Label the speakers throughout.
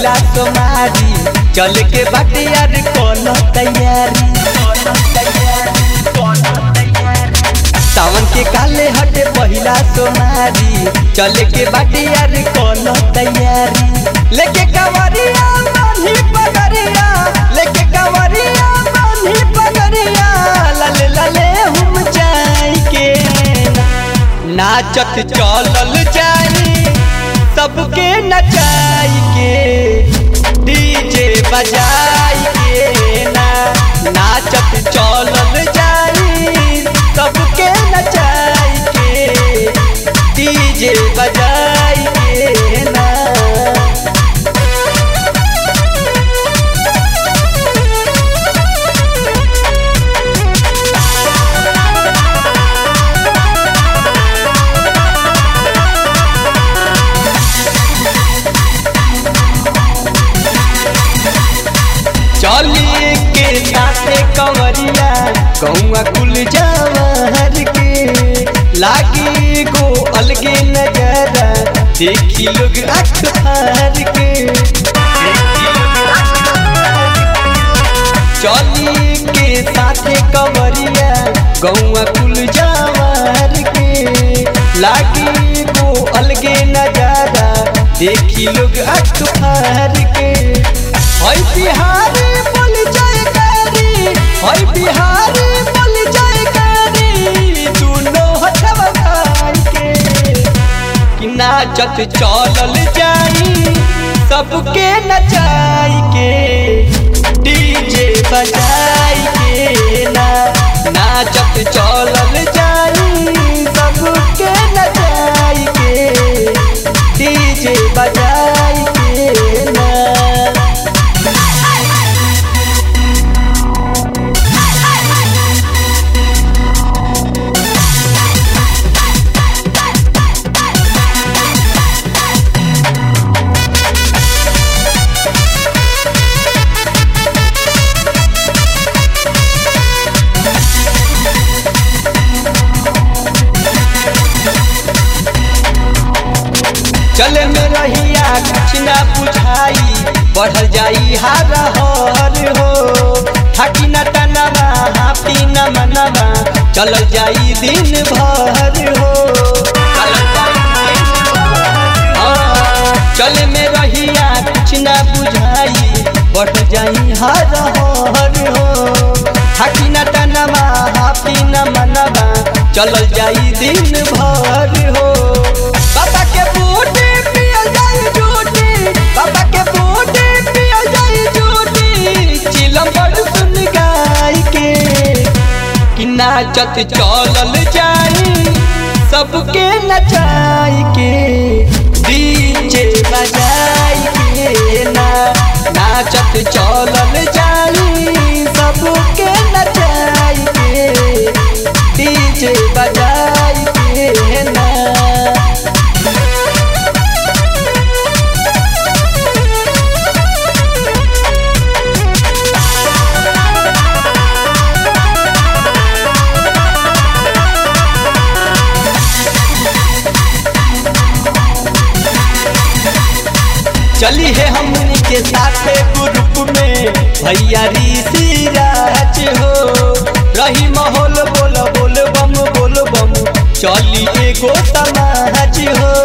Speaker 1: पहिला सोमारी चल के बाटे यार कोनो तैयारी सावन के काले हटे पहिला सोमारी चल के बाटे यार कोनो तैयारी लेके कंवरिया बांधी पगड़िया लेके कंवरिया बांधी पगड़िया लले लले हम जाई के नाचत चलल जाई सबके नचाई के डीजे बजाई के नाचत चलल जाई सबके नचाई के डीजे बजाई के ना चलिए के साथे कंवरिया गौआ कुल जवाहर के लागी गो अलगे नजारा देखी लोग आँख फार के चलिए के साथे कंवरिया गौआ कुल जवाहर के लागी गो अलगे नजारा देखी लोग आँख फार के होय बिहारी बोल जयकारी होय बिहारी बोल जयकारी दुनो हथवा भाई के कि नाचत चलल जाई सबके नचाई के डीजे बजाई के नाचत चलल जाई सबके नचाई के डीजे बजाई के ना चले में रहिया कुछ ना बुझाई बढ़ल जाई हार हर हो थाकी न तनवा हाथी न मनवा चलल जाई दिन भर हो चले में रहिया कुछ ना बुझाई बढ़ जाई हार हर हो थाकी न तनवा हाथी न मनवा चलल जाई दिन भर हो बाबा के बूटी पियल जाई झूठी बाबा के बूटी पियल जाई झूठी चिलम बड़ सुन गाय के कि नाचत चलल जाई सबके नचाई के डीजे बजाई के नाचत चलल जाई सबके नचाई के डीजे बजाई के ना चली है हमनी के साथे ग्रुप में भैया ऋषि राज हो रही माहौल बोल बोल बम चली एगो समाज हो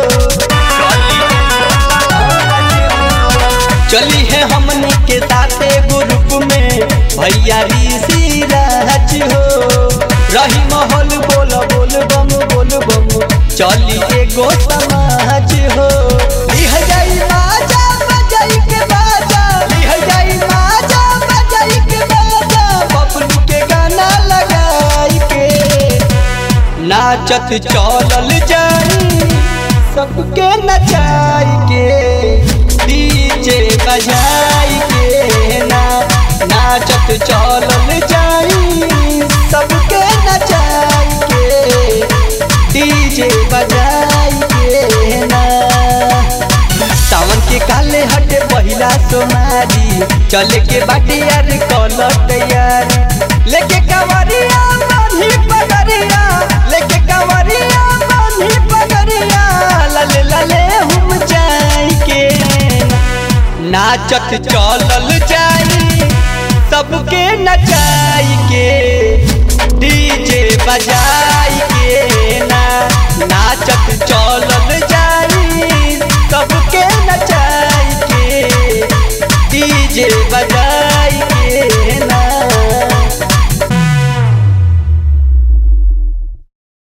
Speaker 1: चली है हमनी के साथे ग्रुप में भैया ऋषि राज हो रही माहौल बोल बम चली एगो समाज हो लिह जाई बाजा बजाई के बाजा लिह जाई बाजा बजाई के बाजा बबलू के गाना लगाई के नाचत चलल जाई सबके नचाई के डीजे बजाई के नाचत चलल जाई सबके नचाई के डीजे बजाई के ना सावन के काले हटे पहिला सोमारी चल के बाटे यार कोनो तैयारी लेके कंवरिया बांधी पगड़िया लेके कंवरिया बांधी पगड़िया लले लले हम जाई के नाचत चलल जाई सबके नचाई के डीजे बजाई के ना नाचत चलल जाई सबके नचाई के डीजे बजाई